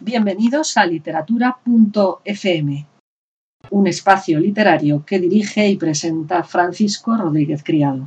Bienvenidos a literatura.fm, un espacio literario que dirige y presenta Francisco Rodríguez Criado.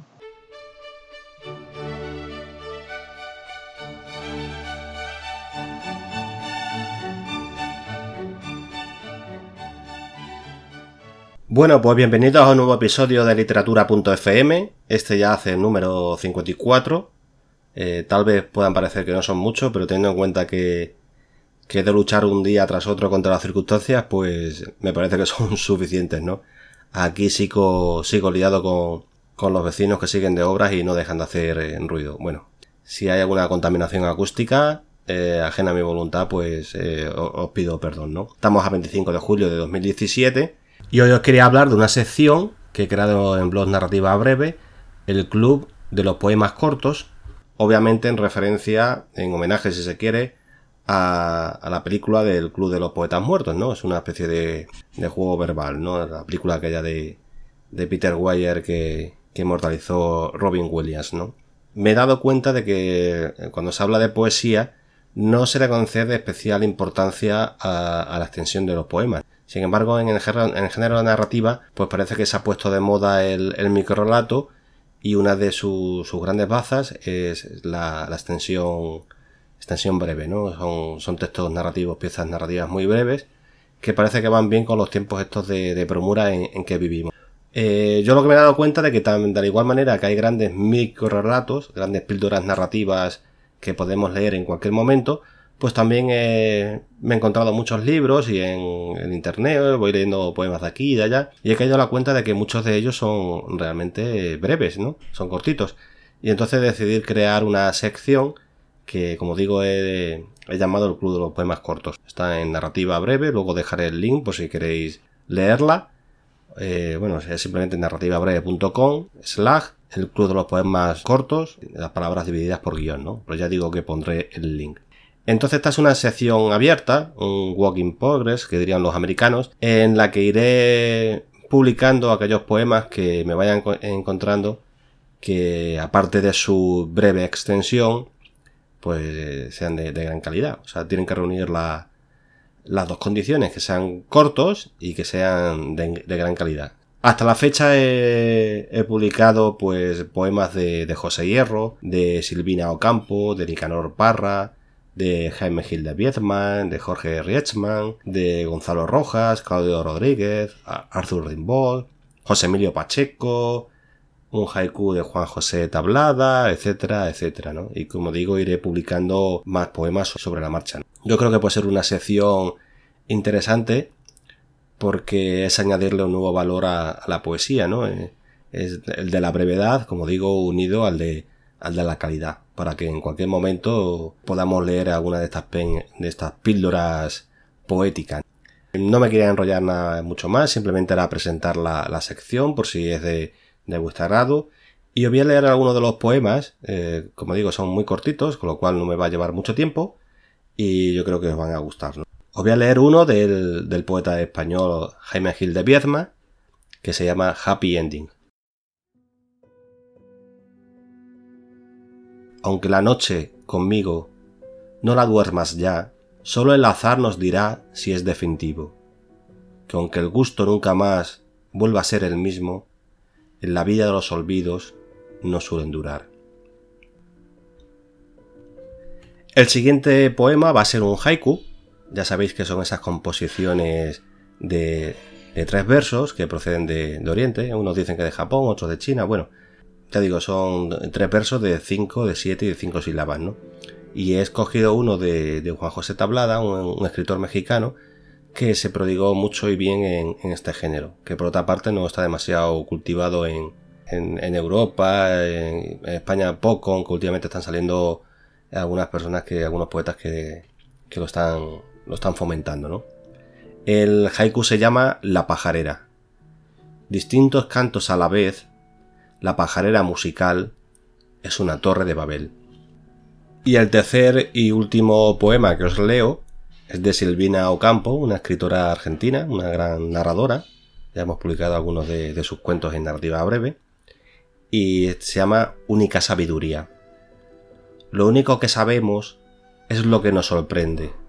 Bueno, pues bienvenidos a un nuevo episodio de literatura.fm. Este ya hace el número 54. Tal vez puedan parecer que no son muchos, pero teniendo en cuenta que he de luchar un día tras otro contra las circunstancias, pues me parece que son suficientes, ¿no? Aquí sigo liado con los vecinos que siguen de obras y no dejan de hacer ruido. Bueno, si hay alguna contaminación acústica ajena a mi voluntad, pues os pido perdón, ¿no? Estamos a 25 de julio de 2017 y hoy os quería hablar de una sección que he creado en Blog Narrativa Breve, el Club de los Poemas Cortos, obviamente en referencia, en homenaje si se quiere, a la película del Club de los Poetas Muertos, ¿no? Es una especie de juego verbal, ¿no? La película aquella de Peter Weir que inmortalizó Robin Williams, ¿no? Me he dado cuenta de que cuando se habla de poesía no se le concede especial importancia a la extensión de los poemas. Sin embargo, en el género de narrativa, pues parece que se ha puesto de moda el microrrelato y una de sus grandes bazas es la extensión breve, ¿no? Son textos narrativos, piezas narrativas muy breves que parece que van bien con los tiempos estos de premura en que vivimos. Yo lo que me he dado cuenta de que de la igual manera que hay grandes microrelatos, grandes píldoras narrativas que podemos leer en cualquier momento, pues también me he encontrado muchos libros y en internet voy leyendo poemas de aquí y de allá y he caído a la cuenta de que muchos de ellos son realmente breves, ¿no? Son cortitos. Y entonces decidí crear una sección que, como digo, he llamado el Club de los Poemas Cortos. Está en narrativa breve, luego dejaré el link por si queréis leerla. Bueno, es simplemente narrativabreve.com/ el Club de los Poemas Cortos, las palabras divididas por guión, ¿no? Pero ya digo que pondré el link. Entonces esta es una sección abierta, un work in progress, que dirían los americanos, en la que iré publicando aquellos poemas que me vayan encontrando que, aparte de su breve extensión, pues sean de gran calidad. O sea, tienen que reunir las dos condiciones, que sean cortos y que sean de gran calidad. Hasta la fecha he publicado pues poemas de José Hierro, de Silvina Ocampo, de Nicanor Parra, de Jaime Gil de Biedman, de Jorge Rietzmann, de Gonzalo Rojas, Claudio Rodríguez, Arthur Rimbaud, José Emilio Pacheco, un haiku de Juan José Tablada, etcétera, etcétera, ¿no? Y como digo, iré publicando más poemas sobre la marcha, ¿no? Yo creo que puede ser una sección interesante porque es añadirle un nuevo valor a la poesía, ¿no? Es el de la brevedad, como digo, unido al de la calidad, para que en cualquier momento podamos leer alguna de estas píldoras poéticas. No me quería enrollar nada mucho más, simplemente era presentar la sección por si es de vuestro agrado. Y os voy a leer algunos de los poemas, como digo, son muy cortitos, con lo cual no me va a llevar mucho tiempo y yo creo que os van a gustar, ¿no? Os voy a leer uno del poeta español Jaime Gil de Biedma, que se llama Happy Ending. Aunque la noche, conmigo, no la duermas ya, solo el azar nos dirá si es definitivo. Que aunque el gusto nunca más vuelva a ser el mismo, en la vida de los olvidos no suelen durar. El siguiente poema va a ser un haiku. Ya sabéis que son esas composiciones de 3 versos que proceden de Oriente. Unos dicen que de Japón, otros de China. Bueno, ya digo, son 3 versos de 5, de 7 y de 5 sílabas, ¿no? Y he escogido uno de Juan José Tablada, un escritor mexicano que se prodigó mucho y bien en este género, que por otra parte no está demasiado cultivado en Europa, en España poco, aunque últimamente están saliendo algunos poetas que lo están fomentando, ¿no? El haiku se llama La pajarera. Distintos cantos a la vez, la pajarera musical es una torre de Babel. Y el tercer y último poema que os leo es de Silvina Ocampo, una escritora argentina, una gran narradora. Ya hemos publicado algunos de sus cuentos en narrativa breve. Y se llama Única sabiduría. Lo único que sabemos es lo que nos sorprende.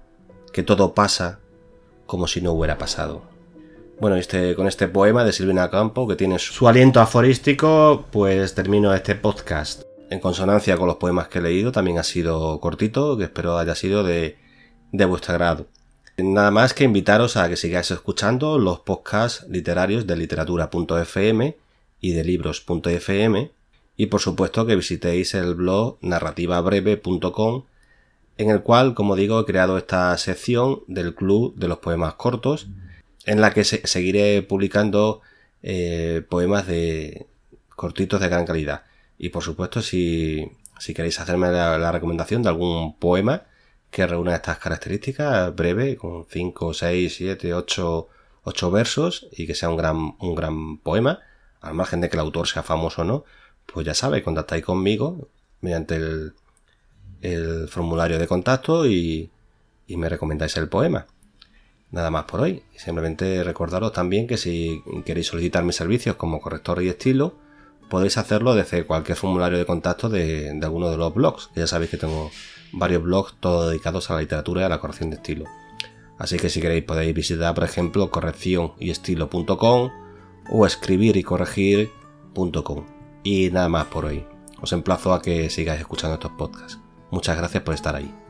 que todo pasa como si no hubiera pasado. Bueno, con este poema de Silvina Campo, que tiene su aliento aforístico, pues termino este podcast. En consonancia con los poemas que he leído, también ha sido cortito, que espero haya sido de vuestro agrado. Nada más que invitaros a que sigáis escuchando los podcasts literarios de literatura.fm y de libros.fm, y por supuesto que visitéis el blog narrativabreve.com, en el cual, como digo, he creado esta sección del Club de los Poemas Cortos, en la que seguiré publicando poemas cortitos de gran calidad. Y por supuesto, si queréis hacerme la recomendación de algún poema que reúna estas características, breve, con 5, 6, 7, 8 versos, y que sea un gran poema, al margen de que el autor sea famoso o no, pues ya sabéis, contactáis conmigo mediante el formulario de contacto y me recomendáis el poema. Nada más por hoy. Simplemente recordaros también que si queréis solicitar mis servicios como corrector y estilo, podéis hacerlo desde cualquier formulario de contacto de alguno de los blogs, que ya sabéis que tengo varios blogs todos dedicados a la literatura y a la corrección de estilo. Así que si queréis podéis visitar, por ejemplo, correccionyestilo.com o escribirycorregir.com. Y nada más por hoy. Os emplazo a que sigáis escuchando estos podcasts. Muchas gracias por estar ahí.